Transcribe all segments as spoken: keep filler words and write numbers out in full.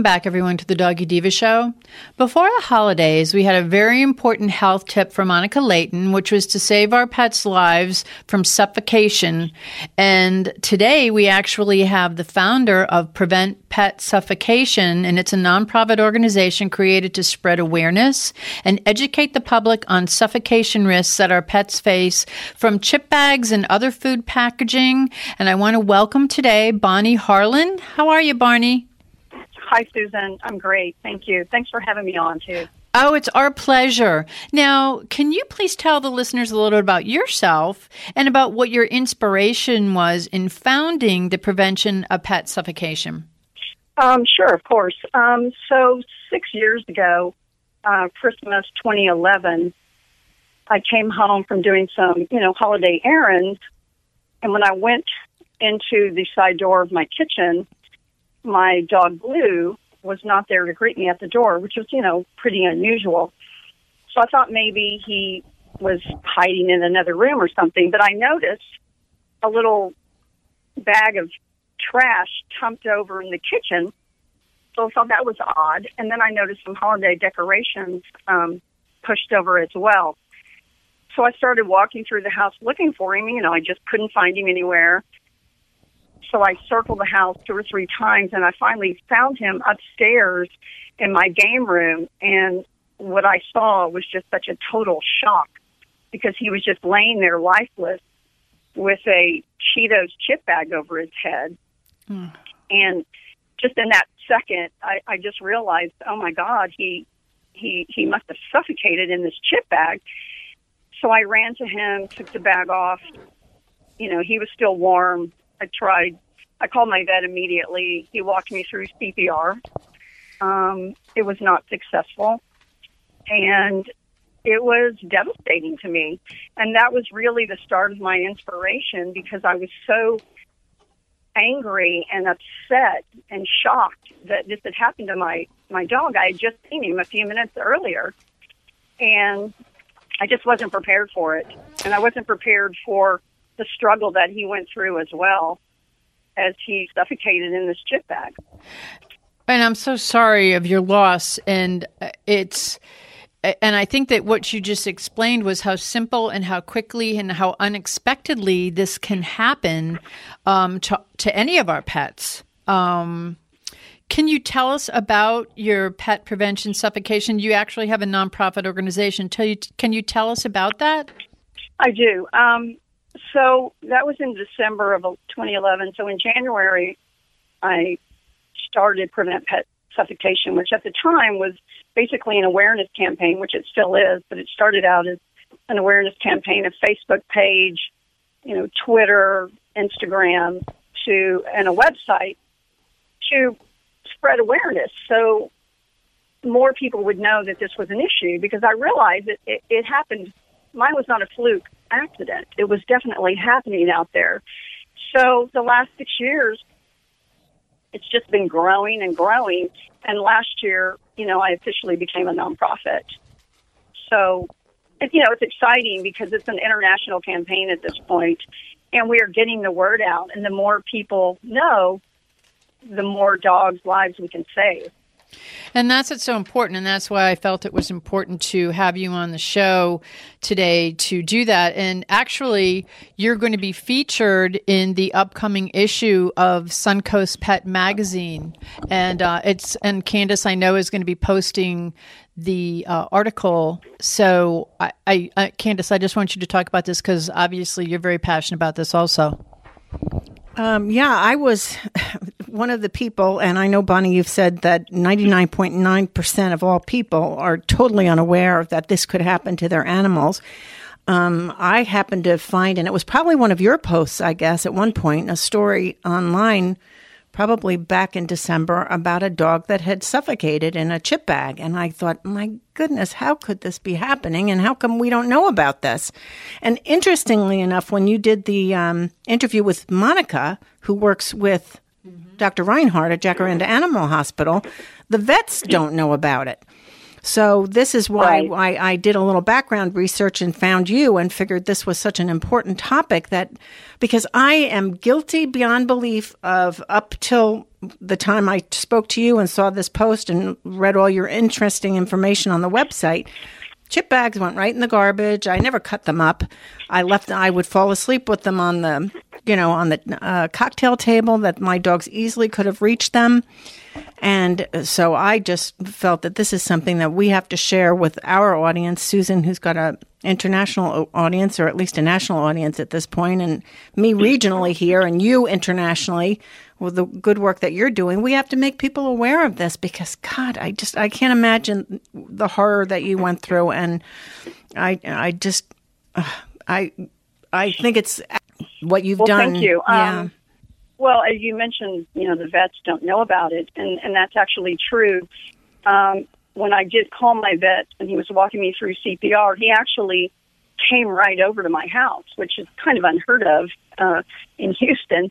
Welcome back, everyone, to the Doggy Diva Show. Before the holidays, we had a very important health tip from Monica Layton, which was to save our pets' lives from suffocation. And today, we actually have the founder of Prevent Pet Suffocation, and it's a nonprofit organization created to spread awareness and educate the public on suffocation risks that our pets face from chip bags and other food packaging. And I want to welcome today Bonnie Harlan. How are you, Barney? Hi, Susan. I'm great. Thank you. Thanks for having me on, too. Oh, it's our pleasure. Now, can you please tell the listeners a little bit about yourself and about what your inspiration was in founding the Prevention of Pet Suffocation? Um, sure, of course. Um, so six years ago, uh, Christmas twenty eleven, I came home from doing some, you know, holiday errands. And when I went into the side door of my kitchen, my dog Blue was not there to greet me at the door, which was, you know, pretty unusual. So I thought maybe he was hiding in another room or something. But I noticed a little bag of trash dumped over in the kitchen. So I thought that was odd. And then I noticed some holiday decorations um, pushed over as well. So I started walking through the house looking for him. You know, I just couldn't find him anywhere. So I circled the house two or three times, and I finally found him upstairs in my game room. And what I saw was just such a total shock because he was just laying there lifeless with a Cheetos chip bag over his head. Mm. And just in that second, I, I just realized, oh, my God, he, he, he must have suffocated in this chip bag. So I ran to him, took the bag off. You know, he was still warm. I tried, I called my vet immediately. He walked me through C P R. Um, it was not successful. And it was devastating to me. And that was really the start of my inspiration because I was so angry and upset and shocked that this had happened to my, my dog. I had just seen him a few minutes earlier. And I just wasn't prepared for it. And I wasn't prepared for the struggle that he went through as well as he suffocated in this chip bag. And I'm so sorry of your loss. And it's, and I think that what you just explained was how simple and how quickly and how unexpectedly this can happen um, to, to any of our pets. Um, can you tell us about your pet prevention suffocation? You actually have a nonprofit organization. Tell you, can you tell us about that? I do. Um, So that was in December of twenty eleven. So in January, I started Prevent Pet Suffocation, which at the time was basically an awareness campaign, which it still is, but it started out as an awareness campaign, a Facebook page, you know, Twitter, Instagram, to and a website to spread awareness so more people would know that this was an issue because I realized that it, it happened. Mine was not a fluke accident. It was definitely happening out there. So the last six years, it's just been growing and growing. And last year, you know, I officially became a nonprofit. So, it, you know, it's exciting because it's an international campaign at this point, and we are getting the word out. And the more people know, the more dogs' lives we can save. And that's what's so important, and that's why I felt it was important to have you on the show today to do that. And actually, you're going to be featured in the upcoming issue of Suncoast Pet Magazine, and uh, it's and Candace, I know, is going to be posting the uh, article. So, I, I, I, Candace, I just want you to talk about this because obviously you're very passionate about this, also. Um, yeah, I was one of the people, and I know, Bonnie, you've said that ninety-nine point nine percent of all people are totally unaware that this could happen to their animals. Um, I happened to find, and it was probably one of your posts, I guess, at one point, a story online, probably back in December, about a dog that had suffocated in a chip bag. And I thought, my goodness, how could this be happening? And how come we don't know about this? And interestingly enough, when you did the um, interview with Monica, who works with mm-hmm. Doctor Reinhardt at Jacaranda Animal Hospital, the vets don't know about it. So this is why Right. why I did a little background research and found you and figured this was such an important topic that because I am guilty beyond belief of up till the time I spoke to you and saw this post and read all your interesting information on the website. Chip bags went right in the garbage. I never cut them up. I left. I would fall asleep with them on the, you know, on the uh, cocktail table that my dogs easily could have reached them. And so I just felt that this is something that we have to share with our audience. Susan, who's got a international audience, or at least a national audience at this point, and me regionally here, and you internationally, with the good work that you're doing, we have to make people aware of this because, God, I just I can't imagine the horror that you went through, and I I just uh, I I think it's what you've well, done. Thank you. Yeah. Um, well, as you mentioned, you know, the vets don't know about it, and, and that's actually true. Um, when I did call my vet and he was walking me through C P R, he actually came right over to my house, which is kind of unheard of uh, in Houston.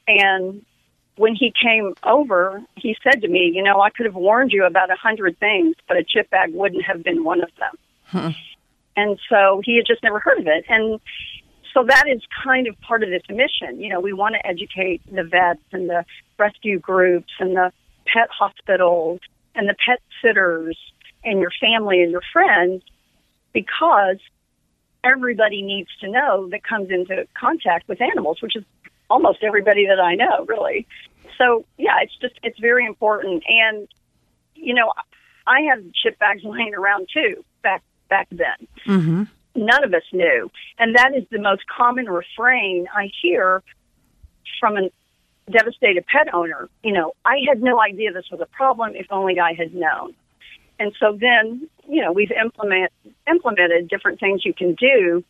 And when he came over, he said to me, you know, I could have warned you about a hundred things, but a chip bag wouldn't have been one of them. Huh. And so he had just never heard of it. And so that is kind of part of this mission. You know, we want to educate the vets and the rescue groups and the pet hospitals and the pet sitters and your family and your friends, because everybody needs to know that comes into contact with animals, which is almost everybody that I know, really. So, yeah, it's just, it's very important. And, you know, I had chip bags laying around, too, back back then. Mm-hmm. None of us knew. And that is the most common refrain I hear from a devastated pet owner. You know, I had no idea this was a problem, if only I had known. And so then, you know, we've implement, implemented different things you can do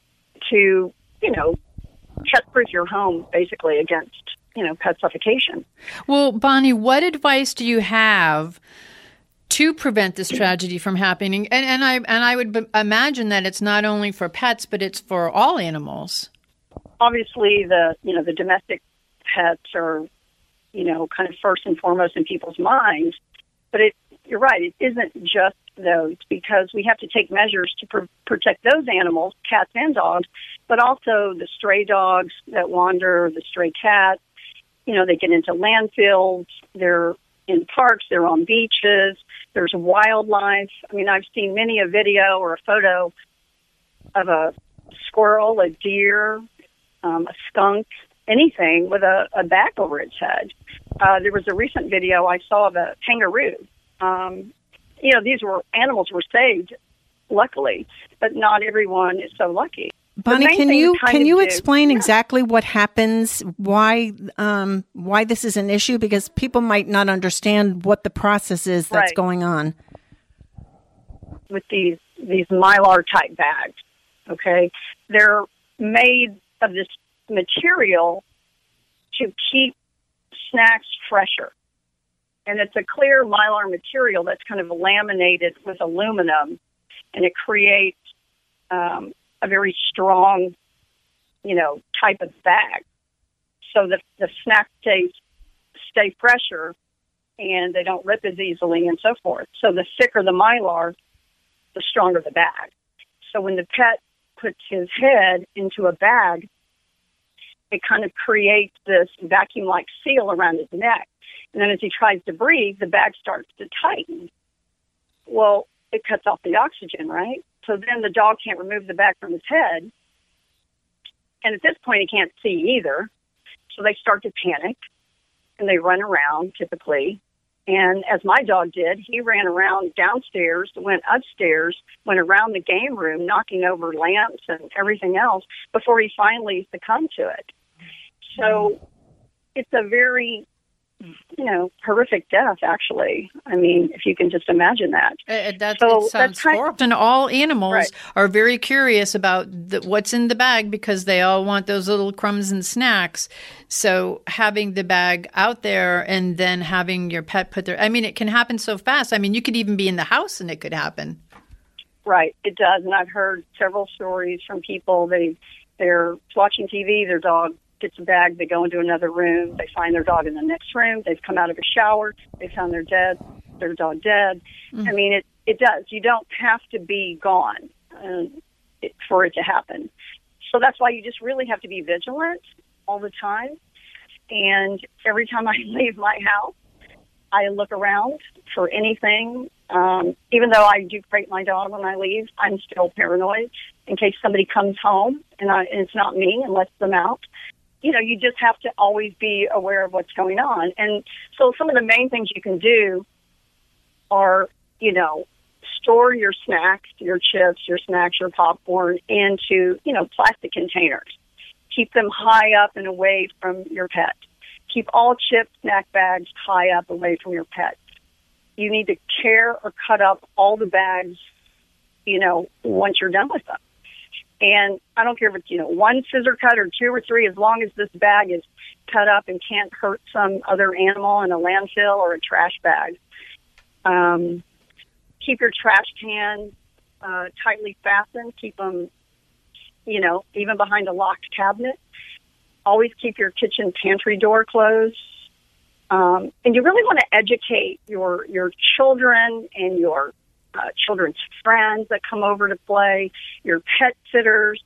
to, you know, pet-proof your home, basically, against, you know, pet suffocation. Well, Bonnie, what advice do you have to prevent this tragedy from happening? And, and I and I would b- imagine that it's not only for pets, but it's for all animals. Obviously, the, you know, the domestic pets are, you know, kind of first and foremost in people's minds. But it, you're right, it isn't just those, because we have to take measures to pr- protect those animals, cats and dogs, but also the stray dogs that wander, the stray cats. You know, they get into landfills, they're in parks, they're on beaches, there's wildlife. I mean, I've seen many a video or a photo of a squirrel, a deer, um, a skunk, anything with a, a bag over its head. Uh, there was a recent video I saw of a kangaroo. Um, you know, these were animals were saved, luckily, but not everyone is so lucky. Bonnie, can you can you do, explain yeah. exactly what happens, why um, why this is an issue? Because people might not understand what the process is that's Right. going on. With these these Mylar type bags, okay, they're made of this material to keep snacks fresher, and it's a clear Mylar material that's kind of laminated with aluminum, and it creates um, a very strong, you know, type of bag, so that the snacks stay stay fresher and they don't rip as easily and so forth. So the thicker the Mylar, the stronger the bag. So when the pet puts his head into a bag, it kind of creates this vacuum-like seal around his neck. And then as he tries to breathe, the bag starts to tighten. Well, it cuts off the oxygen, right? So then the dog can't remove the bag from his head. And at this point, he can't see either. So they start to panic, and they run around, typically. And as my dog did, he ran around downstairs, went upstairs, went around the game room, knocking over lamps and everything else before he finally succumbed to it. So it's a very, you know, horrific death, actually. I mean, if you can just imagine that. Uh, that So it sounds that's kind- horrible. And all animals Right. are very curious about the, what's in the bag because they all want those little crumbs and snacks. So having the bag out there and then having your pet put their, I mean, it can happen so fast. I mean, you could even be in the house and it could happen. Right, it does. And I've heard several stories from people. They, they're watching T V, their dog gets a bag, they go into another room, they find their dog in the next room, they've come out of a shower, they found their dead, their dog dead. Mm. I mean, it, it does. You don't have to be gone uh, it, for it to happen. So that's why you just really have to be vigilant all the time. And every time I leave my house, I look around for anything. Um, even though I do crate my dog when I leave, I'm still paranoid in case somebody comes home and, I, and it's not me and lets them out. You know, you just have to always be aware of what's going on. And so some of the main things you can do are, you know, store your snacks, your chips, your snacks, your popcorn into, you know, plastic containers. Keep them high up and away from your pet. Keep all chip snack bags high up away from your pet. You need to care or cut up all the bags, you know, once you're done with them. And I don't care if it's, you know, one scissor cut or two or three, as long as this bag is cut up and can't hurt some other animal in a landfill or a trash bag. Um, keep your trash can uh, tightly fastened. Keep them, you know, even behind a locked cabinet. Always keep your kitchen pantry door closed. Um, and you really want to educate your your children and your uh, children's friends that come over to play, your pet sitters,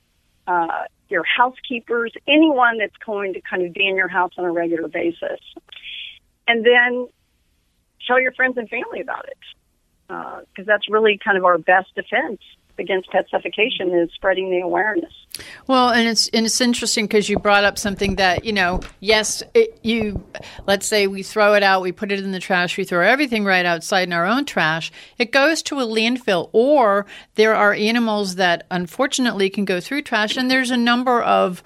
uh, your housekeepers, anyone that's going to kind of be in your house on a regular basis. And then tell your friends and family about it, because uh, that's really kind of our best defense against pet suffocation is spreading the awareness. Well, and it's and it's interesting because you brought up something that, you know, yes, it, you, let's say we throw it out, we put it in the trash, we throw everything right outside in our own trash. It goes to a landfill, or there are animals that unfortunately can go through trash, and there's a number of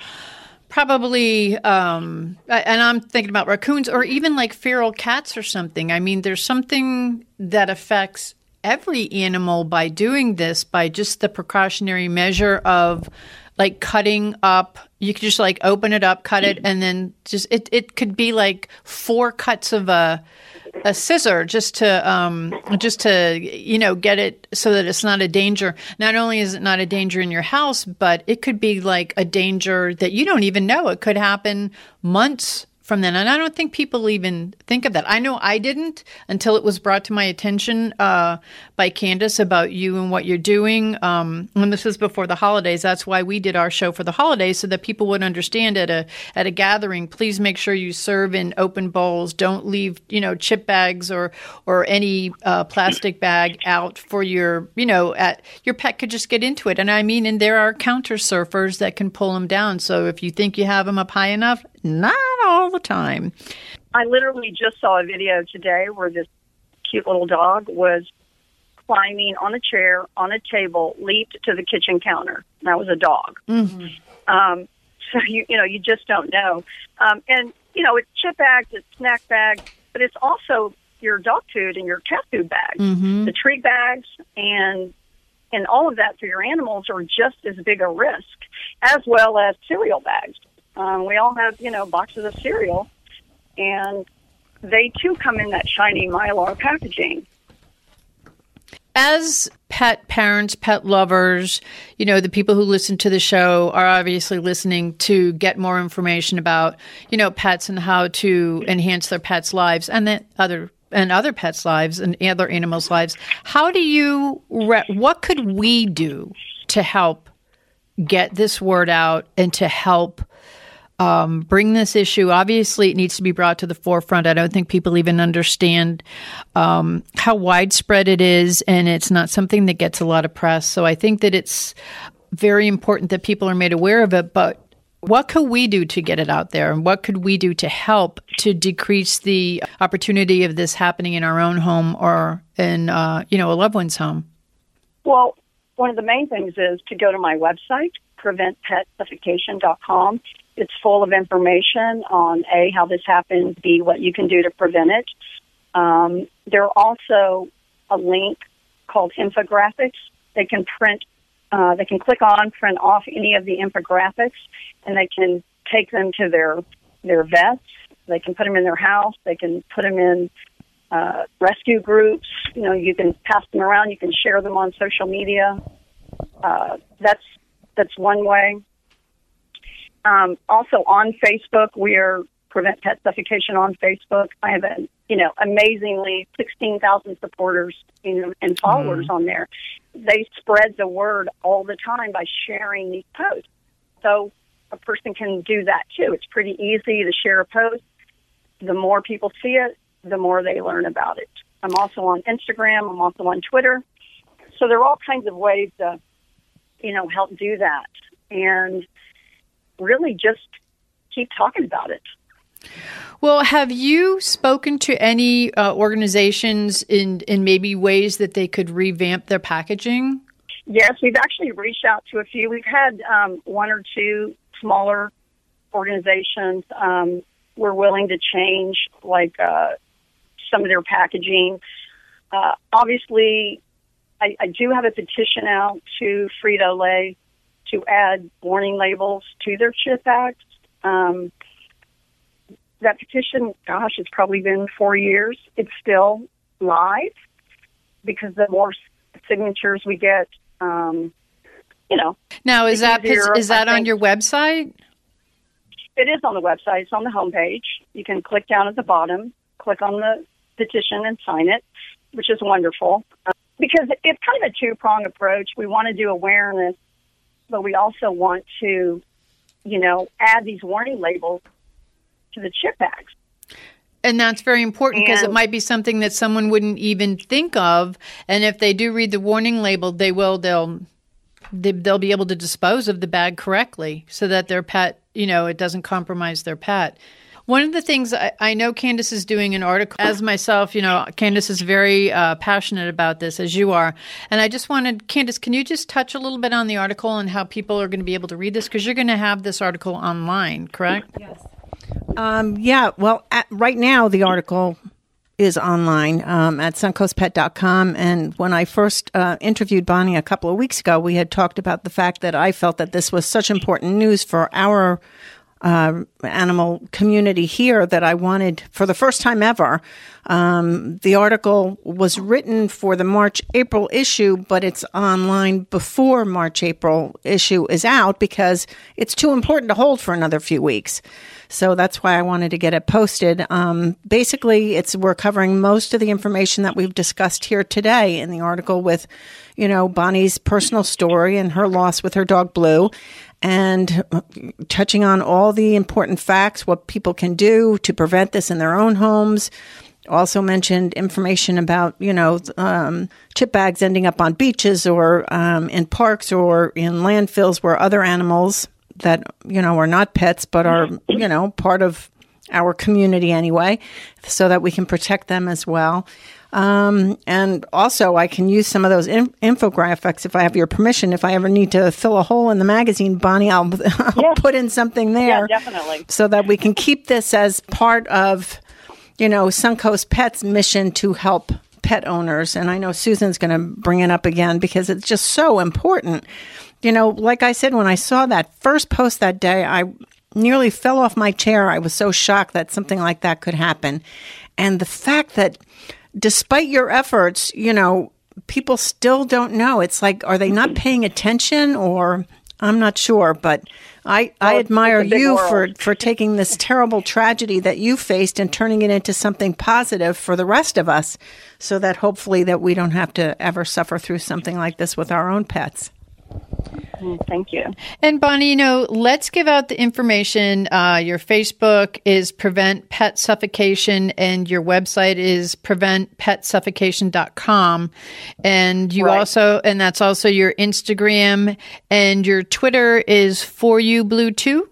probably, um, and I'm thinking about raccoons or even like feral cats or something. I mean, there's something that affects every animal by doing this, by just the precautionary measure of like cutting up. You could just like open it up, cut it, and then just it, it could be like four cuts of a a scissor just to um just to you know get it so that it's not a danger. Not only is it not a danger in your house, but it could be like a danger that you don't even know. It could happen months from then. And I don't think people even think of that. I know I didn't until it was brought to my attention uh, by Candace about you and what you're doing. Um, and this was before the holidays. That's why we did our show for the holidays, so that people would understand at a at a gathering, please make sure you serve in open bowls. Don't leave, you know, chip bags or or any uh, plastic bag out for your, you know, at your pet could just get into it. And I mean, and there are counter surfers that can pull them down. So if you think you have them up high enough, not all the time. I literally just saw a video today where this cute little dog was climbing on a chair, on a table, leaped to the kitchen counter. That was a dog. Mm-hmm. Um, so, you you know, you just don't know. Um, and, you know, it's chip bags, it's snack bags, but it's also your dog food and your cat food bags, mm-hmm. the treat bags, and and all of that for your animals are just as big a risk, as well as cereal bags. Um, we all have, you know, boxes of cereal, and they, too, come in that shiny Mylar packaging. As pet parents, pet lovers, you know, the people who listen to the show are obviously listening to get more information about, you know, pets and how to enhance their pets' lives and the other and other pets' lives and other animals' lives. How do you, re- what could we do to help get this word out and to help Um, bring this issue? Obviously, it needs to be brought to the forefront. I don't think people even understand um, how widespread it is, and it's not something that gets a lot of press. So I think that it's very important that people are made aware of it. But what could we do to get it out there, and what could we do to help to decrease the opportunity of this happening in our own home or in, uh, you know, a loved one's home? Well, one of the main things is to go to my website, prevent pet suffocation dot com. It's full of information on, A, how this happens, B, what you can do to prevent it. Um, there's also a link called infographics. They can print, uh, they can click on, print off any of the infographics, and they can take them to their their vets. They can put them in their house. They can put them in uh, rescue groups. You know, you can pass them around. You can share them on social media. Uh, that's that's one way. Um, also on Facebook, we are Prevent Pet Suffocation on Facebook. I have an you know, amazingly sixteen thousand supporters, you know, and followers mm. on there. They spread the word all the time by sharing these posts. So a person can do that too. It's pretty easy to share a post. The more people see it, the more they learn about it. I'm also on Instagram. I'm also on Twitter. So there are all kinds of ways to, you know, help do that. And really just keep talking about it. Well, have you spoken to any uh, organizations in, in maybe ways that they could revamp their packaging? Yes, we've actually reached out to a few. We've had um, one or two smaller organizations. Um, we're willing to change, like, uh, some of their packaging. Uh, obviously, I, I do have a petition out to Frito-Lay to add warning labels to their chip bags. Um, that petition, gosh, it's probably been four years. It's still live because the more signatures we get, um, you know. Now, is that easier, is that on your website? It is on the website. It's on the homepage. You can click down at the bottom, click on the petition and sign it, which is wonderful. Uh, because it's kind of a two-pronged approach. We want to do awareness, but we also want to, you know, add these warning labels to the chip bags. And that's very important because it might be something that someone wouldn't even think of. And if they do read the warning label, they will, they'll, they, they'll be able to dispose of the bag correctly so that their pet, you know, it doesn't compromise their pet. One of the things I, I know Candace is doing an article, as myself, you know, Candace is very uh, passionate about this, as you are. And I just wanted, Candace, can you just touch a little bit on the article and how people are going to be able to read this? Because you're going to have this article online, correct? Yes. Um, yeah, well, at, right now the article is online um, at suncoast pet dot com. And when I first uh, interviewed Bonnie a couple of weeks ago, we had talked about the fact that I felt that this was such important news for our Uh, animal community here that I wanted, for the first time ever. Um, the article was written for the March April issue, but it's online before March April issue is out because it's too important to hold for another few weeks. So that's why I wanted to get it posted. Um, basically, it's we're covering most of the information that we've discussed here today in the article with, you know, Bonnie's personal story and her loss with her dog Blue, and touching on all the important facts, what people can do to prevent this in their own homes. Also mentioned information about, you know, um, chip bags ending up on beaches or um, in parks or in landfills where other animals that, you know, are not pets but are, you know, part of our community anyway, so that we can protect them as well. Um, and also I can use some of those in- infographics if I have your permission. If I ever need to fill a hole in the magazine, Bonnie, I'll, I'll yes. put in something there. Yeah, definitely. So that we can keep this as part of, you know, Suncoast Pet's mission to help pet owners. And I know Susan's going to bring it up again because it's just so important. You know, like I said, when I saw that first post that day, I nearly fell off my chair. I was so shocked that something like that could happen. And the fact that despite your efforts, you know, people still don't know. It's like, are they not paying attention, or I'm not sure, but I, well, I admire you world. for, for taking this terrible tragedy that you faced and turning it into something positive for the rest of us, so that hopefully that we don't have to ever suffer through something like this with our own pets. Thank you. And Bonnie, you know, let's give out the information. Uh, your Facebook is Prevent Pet Suffocation, and your website is prevent pet suffocation dot com. And you right. also, and that's also your Instagram, and your Twitter is For You Blue Two.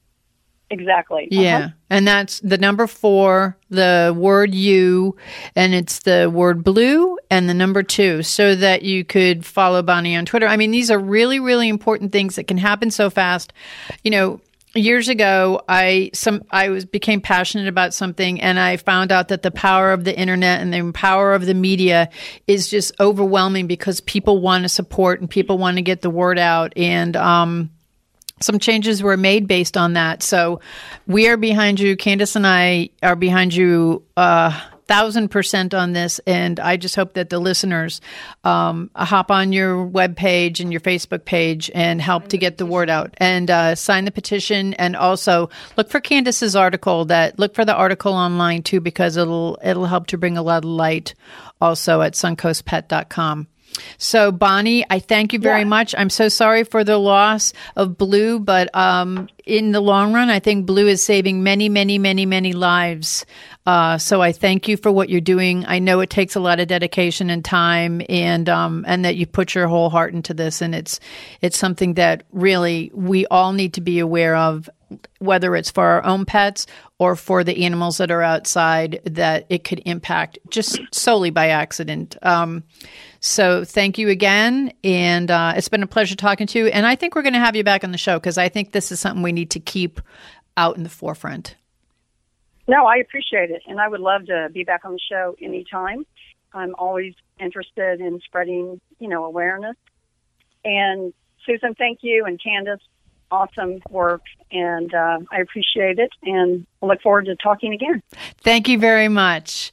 Exactly. Yeah. Uh-huh. And that's the number four, the word you, and it's the word blue and the number two, so that you could follow Bonnie on Twitter. I mean, these are really, really important things that can happen so fast. You know, years ago, I some I was became passionate about something, and I found out that the power of the internet and the power of the media is just overwhelming because people want to support and people want to get the word out. And, um, some changes were made based on that. So we are behind you. Candace and I are behind you uh, thousand percent on this, and I just hope that the listeners um, hop on your webpage and your Facebook page and help to get the word out and uh, sign the petition. And also look for Candace's article. That look for the article online too, because it'll it'll help to bring a lot of light. Also at suncoast pet dot com. So, Bonnie, I thank you very yeah. much. I'm so sorry for the loss of Blue, but um, in the long run, I think Blue is saving many, many, many, many lives. Uh, so I thank you for what you're doing. I know it takes a lot of dedication and time, and um, and that you put your whole heart into this. And it's it's something that really we all need to be aware of, whether it's for our own pets or for the animals that are outside that it could impact just solely by accident. Um, so thank you again. And uh, it's been a pleasure talking to you. And I think we're going to have you back on the show because I think this is something we need to keep out in the forefront. No, I appreciate it. And I would love to be back on the show anytime. I'm always interested in spreading, you know, awareness. And Susan, thank you. And Candace, awesome work. And uh, I appreciate it. And I look forward to talking again. Thank you very much.